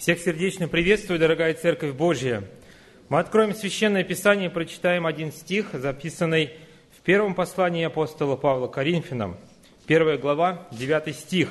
Всех сердечно приветствую, дорогая Церковь Божья. Мы откроем Священное Писание и прочитаем один стих, записанный в первом послании апостола Павла к Коринфянам, 1 глава, 9 стих.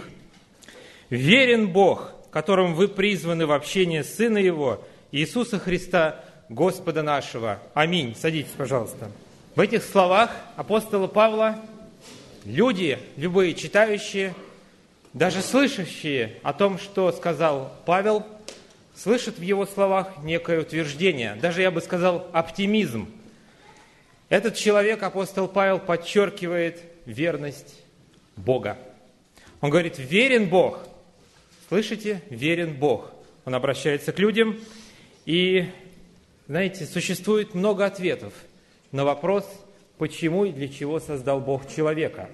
«Верен Бог, которым вы призваны в общение Сына Его, Иисуса Христа, Господа нашего. Аминь». Садитесь, пожалуйста. В этих словах апостола Павла люди, любые читающие, даже слышащие о том, что сказал Павел, слышат в его словах некое утверждение, даже, я бы сказал, оптимизм. Этот человек, апостол Павел, подчеркивает верность Бога. Он говорит, верен Бог. Слышите? Верен Бог. Он обращается к людям, и, знаете, существует много ответов на вопрос, почему и для чего создал Бог человека.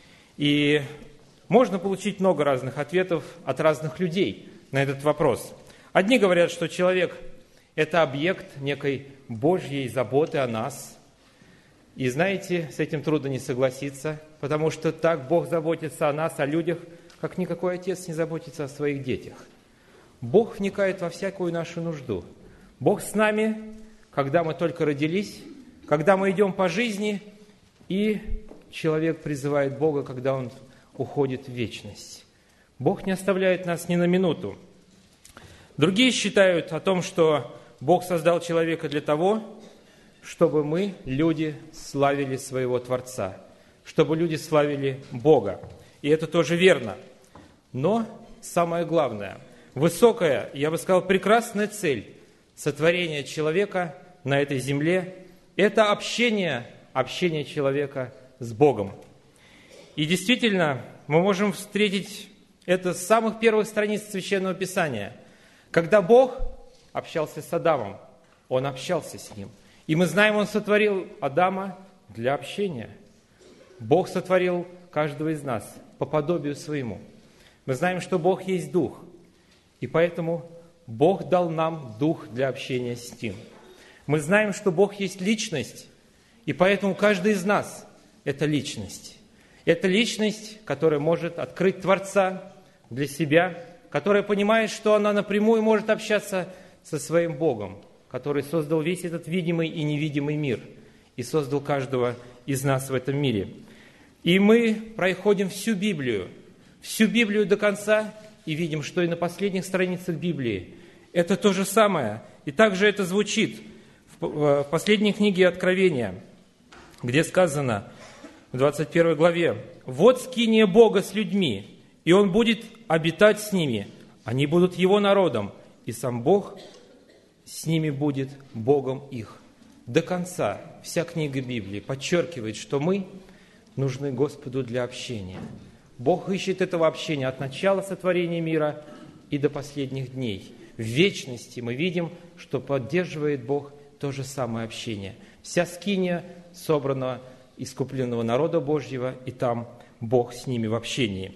И можно получить много разных ответов от разных людей на этот вопрос. Одни говорят, что человек – это объект некой Божьей заботы о нас. И знаете, с этим трудно не согласиться, потому что так Бог заботится о нас, о людях, как никакой отец не заботится о своих детях. Бог вникает во всякую нашу нужду. Бог с нами, когда мы только родились, когда мы идем по жизни, и человек призывает Бога, когда он уходит в вечность. Бог не оставляет нас ни на минуту. Другие считают о том, что Бог создал человека для того, чтобы мы, люди, славили своего Творца, чтобы люди славили Бога. И это тоже верно. Но самое главное, высокая, я бы сказал, прекрасная цель сотворения человека на этой земле – это общение человека с Богом. И действительно, мы можем встретить это с самых первых страниц Священного Писания. Когда Бог общался с Адамом, Он общался с ним. И мы знаем, Он сотворил Адама для общения. Бог сотворил каждого из нас по подобию своему. Мы знаем, что Бог есть Дух, и поэтому Бог дал нам Дух для общения с Ним. Мы знаем, что Бог есть Личность, и поэтому каждый из нас – это Личность. Это Личность, которая может открыть Творца для себя, которая понимает, что она напрямую может общаться со своим Богом, который создал весь этот видимый и невидимый мир и создал каждого из нас в этом мире. И мы проходим всю Библию до конца и видим, что и на последних страницах Библии это то же самое. И также это звучит в последней книге Откровения, где сказано в 21 главе: «Вот скиния Бога с людьми, и Он будет обитать с ними, они будут Его народом, и сам Бог с ними будет Богом их». До конца вся книга Библии подчеркивает, что мы нужны Господу для общения. Бог ищет этого общения от начала сотворения мира и до последних дней. В вечности мы видим, что поддерживает Бог то же самое общение. Вся скиния собрана искупленного народа Божьего, и там Бог с ними в общении.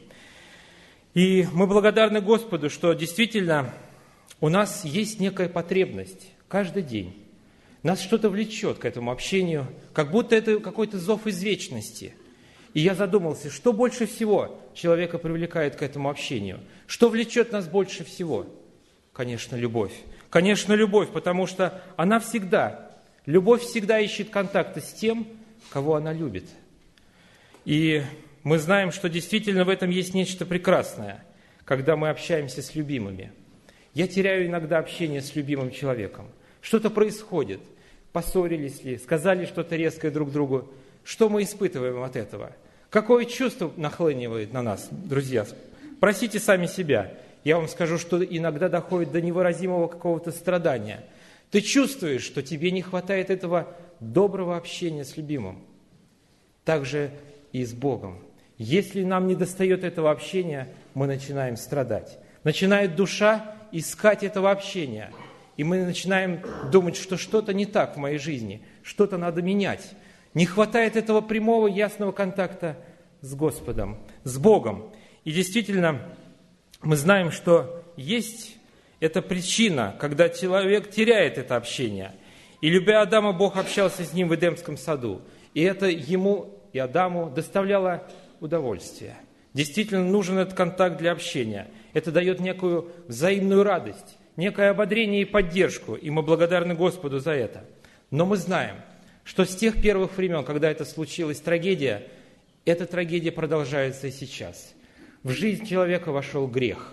И мы благодарны Господу, что действительно у нас есть некая потребность каждый день. Нас что-то влечет к этому общению, как будто это какой-то зов из вечности. И я задумался, что больше всего человека привлекает к этому общению? Что влечет нас больше всего? Конечно, любовь. Конечно, любовь, потому что любовь всегда ищет контакта с тем, кого она любит. И мы знаем, что действительно в этом есть нечто прекрасное, когда мы общаемся с любимыми. Я теряю иногда общение с любимым человеком. Что-то происходит, поссорились ли, сказали что-то резкое друг другу. Что мы испытываем от этого? Какое чувство нахлынивает на нас, друзья? Просите сами себя. Я вам скажу, что иногда доходит до невыразимого какого-то страдания. Ты чувствуешь, что тебе не хватает этого доброго общения с любимым. Так же и с Богом. Если нам недостает этого общения, мы начинаем страдать. Начинает душа искать этого общения. И мы начинаем думать, что что-то не так в моей жизни, что-то надо менять. Не хватает этого прямого, ясного контакта с Господом, с Богом. И действительно, мы знаем, что есть эта причина, когда человек теряет это общение. И любя Адама, Бог общался с ним в Эдемском саду. И это ему и Адаму доставляло удовольствие. Действительно нужен этот контакт для общения. Это дает некую взаимную радость. некое ободрение и поддержку, и мы благодарны Господу за это. Но мы знаем, что с тех первых времен, когда это случилось, эта трагедия продолжается и сейчас. В жизнь человека вошел грех.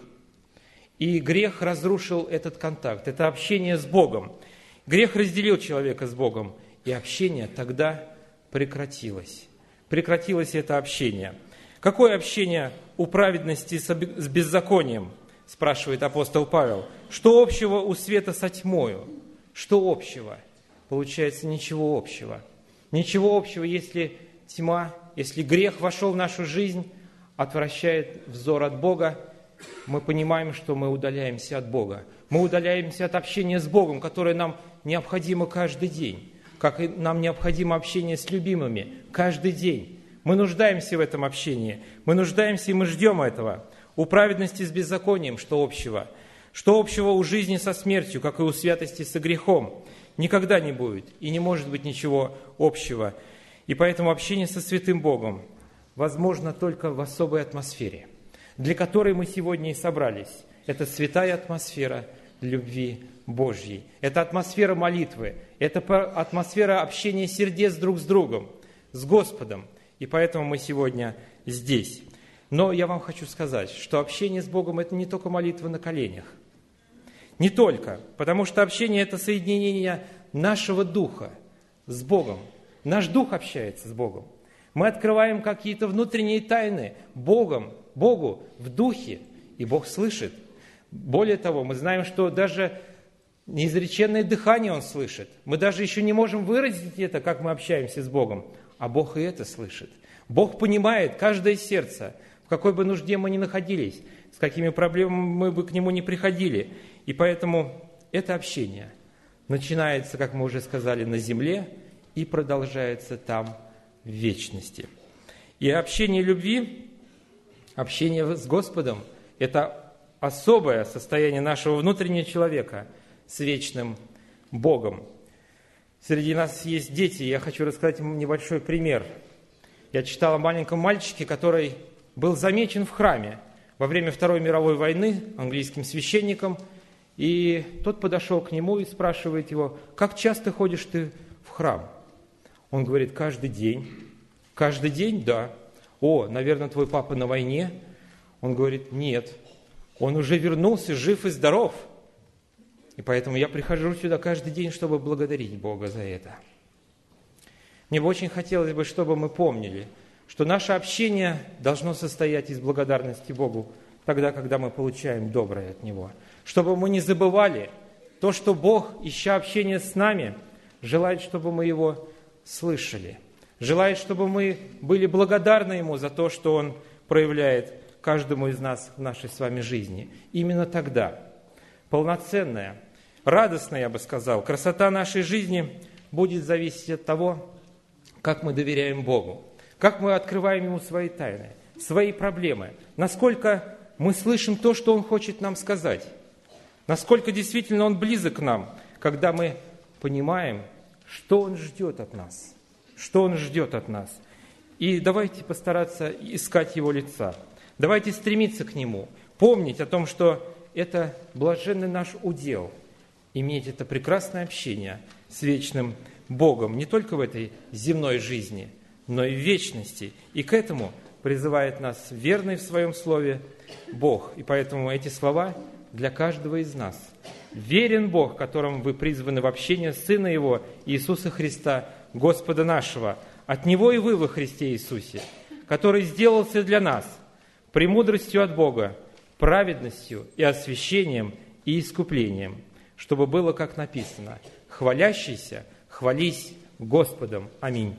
И грех разрушил этот контакт, это общение с Богом. Грех разделил человека с Богом, и общение тогда прекратилось. Прекратилось это общение. Какое общение у праведности с беззаконием, спрашивает апостол Павел. Что общего у света со тьмою? Что общего? Получается, ничего общего. Ничего общего, если тьма, если грех вошел в нашу жизнь, отвращает взор от Бога, мы понимаем, что мы удаляемся от Бога. Мы удаляемся от общения с Богом, которое нам необходимо каждый день, как и нам необходимо общение с любимыми каждый день. Мы нуждаемся в этом общении, мы нуждаемся и мы ждем этого. У праведности с беззаконием что общего? Что общего у жизни со смертью, как и у святости со грехом? Никогда не будет и не может быть ничего общего. И поэтому общение со святым Богом возможно только в особой атмосфере, для которой мы сегодня и собрались. Это святая атмосфера любви Божьей. Это атмосфера молитвы. Это атмосфера общения сердец друг с другом, с Господом. И поэтому мы сегодня здесь. Но я вам хочу сказать, что общение с Богом – это не только молитва на коленях. Не только. Потому что общение – это соединение нашего духа с Богом. Наш дух общается с Богом. Мы открываем какие-то внутренние тайны Богу в духе, и Бог слышит. Более того, мы знаем, что даже неизреченное дыхание Он слышит. Мы даже еще не можем выразить это, как мы общаемся с Богом, а Бог и это слышит. Бог понимает каждое сердце, в какой бы нужде мы ни находились, с какими проблемами мы бы к Нему не приходили. И поэтому это общение начинается, как мы уже сказали, на земле и продолжается там в вечности. И общение любви, общение с Господом – это особое состояние нашего внутреннего человека с вечным Богом. Среди нас есть дети, я хочу рассказать им небольшой пример. Я читал о маленьком мальчике, который был замечен в храме во время Второй мировой войны английским священником, и тот подошел к нему и спрашивает его: «Как часто ходишь ты в храм?» Он говорит: «Каждый день». «Каждый день?» «Да». «О, наверное, твой папа на войне?» Он говорит: «Нет, он уже вернулся, жив и здоров. И поэтому я прихожу сюда каждый день, чтобы благодарить Бога за это». Мне бы очень хотелось бы, чтобы мы помнили, что наше общение должно состоять из благодарности Богу тогда, когда мы получаем доброе от Него. Чтобы мы не забывали то, что Бог, ища общение с нами, желает, чтобы мы Его слышали. Желает, чтобы мы были благодарны Ему за то, что Он проявляет каждому из нас в нашей с вами жизни. Именно тогда полноценная, радостная, я бы сказал, красота нашей жизни будет зависеть от того, как мы доверяем Богу, как мы открываем Ему свои тайны, свои проблемы, насколько мы слышим то, что Он хочет нам сказать, насколько действительно Он близок к нам, когда мы понимаем, что Он ждет от нас, что Он ждет от нас. И давайте постараться искать Его лица, давайте стремиться к Нему, помнить о том, что это блаженный наш удел, иметь это прекрасное общение с вечным Богом, не только в этой земной жизни, но и в вечности. И к этому призывает нас верный в своем слове Бог. И поэтому эти слова для каждого из нас. Верен Бог, которым вы призваны в общение Сына Его, Иисуса Христа, Господа нашего. От Него и вы во Христе Иисусе, который сделался для нас премудростью от Бога, праведностью и освящением и искуплением, чтобы было, как написано: «Хвалящийся, хвались Господом». Аминь.